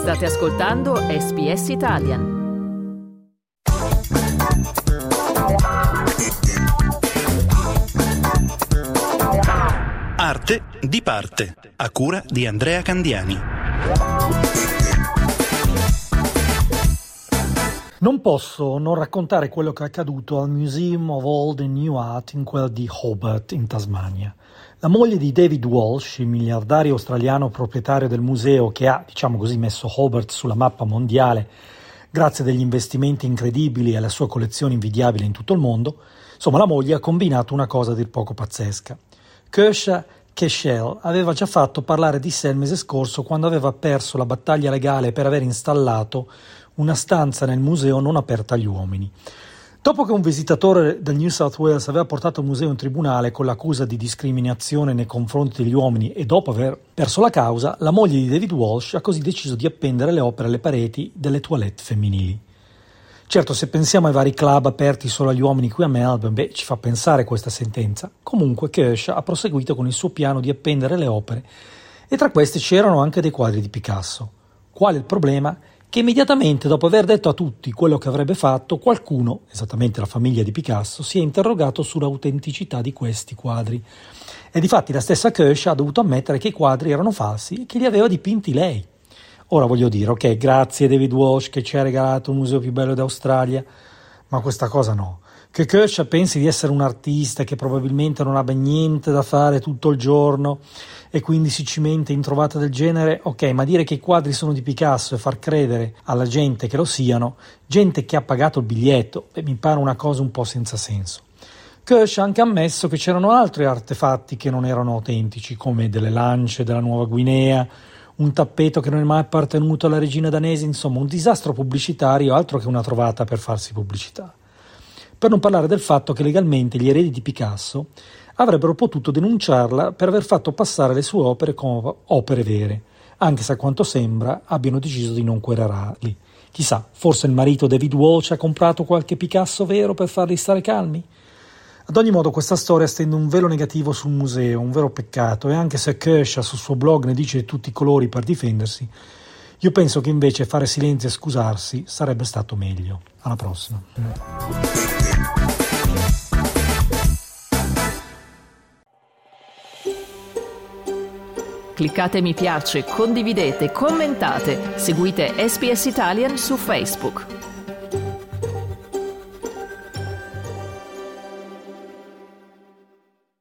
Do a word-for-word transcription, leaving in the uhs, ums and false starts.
State ascoltando S B S Italian. Arte di parte, a cura di Andrea Candiani. Non posso non raccontare quello che è accaduto al Museum of Old and New Art in quel di Hobart, in Tasmania. La moglie di David Walsh, il miliardario australiano proprietario del museo che ha, diciamo così, messo Hobart sulla mappa mondiale grazie a degli investimenti incredibili e alla sua collezione invidiabile in tutto il mondo, insomma la moglie ha combinato una cosa a dir poco pazzesca. Kersha Keschel aveva già fatto parlare di sé il mese scorso quando aveva perso la battaglia legale per aver installato una stanza nel museo non aperta agli uomini. Dopo che un visitatore del New South Wales aveva portato il museo in tribunale con l'accusa di discriminazione nei confronti degli uomini e dopo aver perso la causa, la moglie di David Walsh ha così deciso di appendere le opere alle pareti delle toilette femminili. Certo, se pensiamo ai vari club aperti solo agli uomini qui a Melbourne, beh, ci fa pensare questa sentenza. Comunque Kersha ha proseguito con il suo piano di appendere le opere e tra queste c'erano anche dei quadri di Picasso. Qual è il problema? Che immediatamente dopo aver detto a tutti quello che avrebbe fatto, qualcuno, esattamente la famiglia di Picasso, si è interrogato sull'autenticità di questi quadri. E difatti la stessa Kersha ha dovuto ammettere che i quadri erano falsi e che li aveva dipinti lei. Ora voglio dire, ok, grazie David Walsh che ci ha regalato il museo più bello d'Australia, ma questa cosa no. Che Kersha pensi di essere un artista che probabilmente non abbia niente da fare tutto il giorno e quindi si cimenta in trovate del genere, ok, ma dire che i quadri sono di Picasso e far credere alla gente che lo siano, gente che ha pagato il biglietto, beh, mi pare una cosa un po' senza senso. Kersha ha anche ammesso che c'erano altri artefatti che non erano autentici, come delle lance della Nuova Guinea, un tappeto che non è mai appartenuto alla regina danese, insomma un disastro pubblicitario altro che una trovata per farsi pubblicità. Per non parlare del fatto che legalmente gli eredi di Picasso avrebbero potuto denunciarla per aver fatto passare le sue opere come opere vere, anche se a quanto sembra abbiano deciso di non querelarli. Chissà, forse il marito David Walsh ha comprato qualche Picasso vero per farli stare calmi? Ad ogni modo questa storia stende un velo negativo sul museo, un vero peccato, e anche se Kersha sul suo blog ne dice di tutti i colori per difendersi, io penso che invece fare silenzio e scusarsi sarebbe stato meglio. Alla prossima. Cliccate mi piace, condividete, commentate, seguite S B S Italian su Facebook.